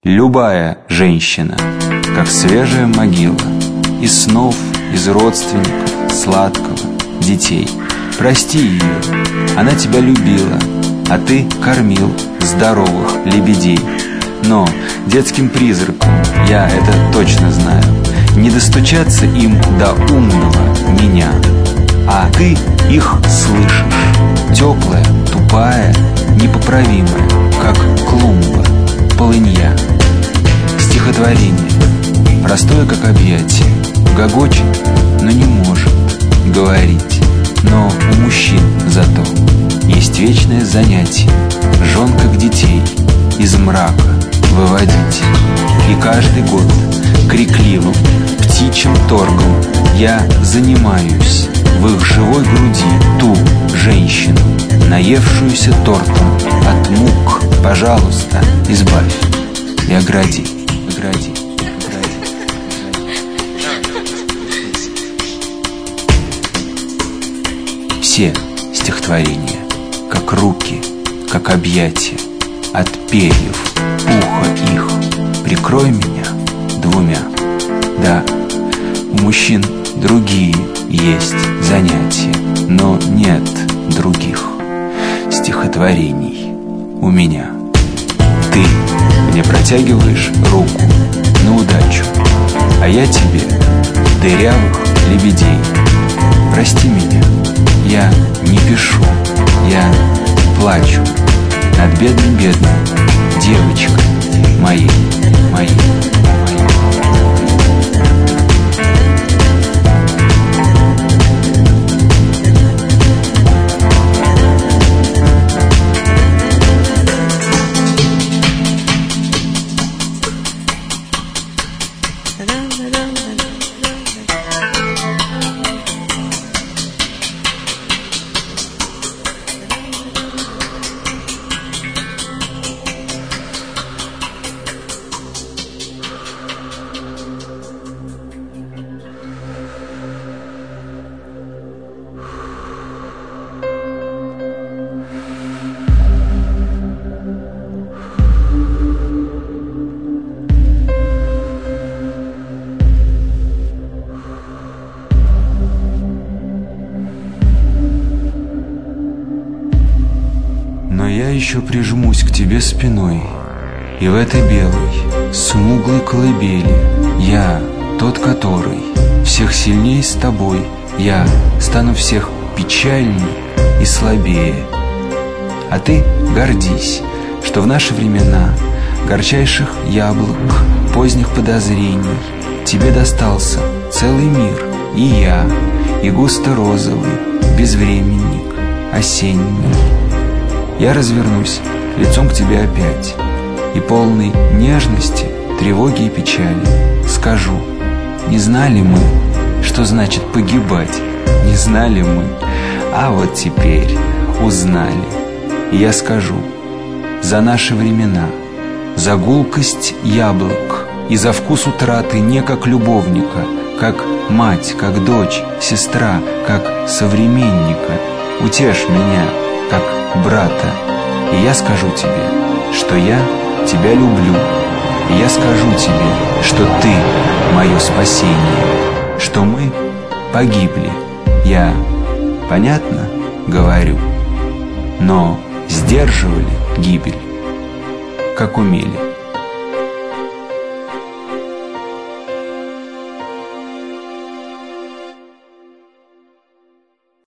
Любая женщина, как свежая могила, из снов, из родственников, сладкого, детей. Прости ее, она тебя любила, а ты кормил здоровых лебедей. Но детским призракам, я это точно знаю, не достучаться им до умного меня. А ты их слышишь, теплая, тупая, непоправимая, как клумба, полынья. Стихотворение, простое как объятие, гогочет, но не может говорить. Но у мужчин зато есть вечное занятие, жен как детей из мрака выводить. И каждый год крикливым птичьим торгом я занимаюсь в их живой груди ту женщину, наевшуюся тортом от мук. Пожалуйста, избавь и огради, огради, огради. Все стихотворения, как руки, как объятия, от перьев, уха их, прикрой меня двумя. Да, у мужчин другие есть занятия, но нет других стихотворений у меня. Ты мне протягиваешь руку на удачу, а я тебе дырявых лебедей. Прости меня, я не пишу, я плачу над бедным-бедным девочкой моей, моей. Но я еще прижмусь к тебе спиной, и в этой белой, смуглой колыбели я тот, который всех сильней с тобой. Я стану всех печальней и слабее. А ты гордись, что в наши времена горчайших яблок, поздних подозрений тебе достался целый мир, и я, и густо-розовый безвременник осенний. Я развернусь лицом к тебе опять, и полной нежности, тревоги и печали скажу: не знали мы, что значит погибать, не знали мы, а вот теперь узнали. И я скажу: за наши времена, за гулкость яблок и за вкус утраты не как любовника, как мать, как дочь, сестра, как современника, утешь меня, как брата. И я скажу тебе, что я тебя люблю. И я скажу тебе, что ты мое спасение, что мы погибли. Я понятно говорю, но сдерживали гибель, как умели.